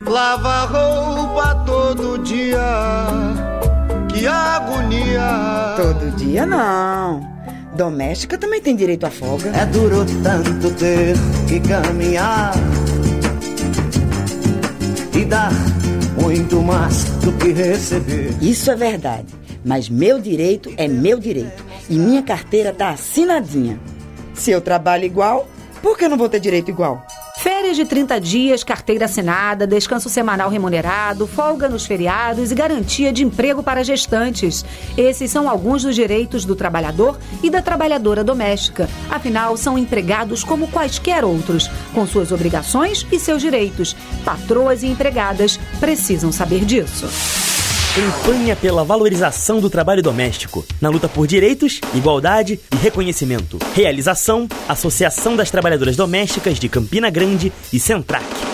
lava roupa todo dia, que agonia. Todo dia não. Doméstica também tem direito à folga. É duro tanto ter que caminhar e dar muito mais do que receber. Isso é verdade, mas meu direito é meu direito e minha carteira tá assinadinha. Se eu trabalho igual, por que eu não vou ter direito igual? Férias de 30 dias, carteira assinada, descanso semanal remunerado, folga nos feriados e garantia de emprego para gestantes. Esses são alguns dos direitos do trabalhador e da trabalhadora doméstica. Afinal, são empregados como quaisquer outros, com suas obrigações e seus direitos. Patroas e empregadas precisam saber disso. Campanha pela valorização do trabalho doméstico, na luta por direitos, igualdade e reconhecimento. Realização: Associação das Trabalhadoras Domésticas de Campina Grande e Centrac.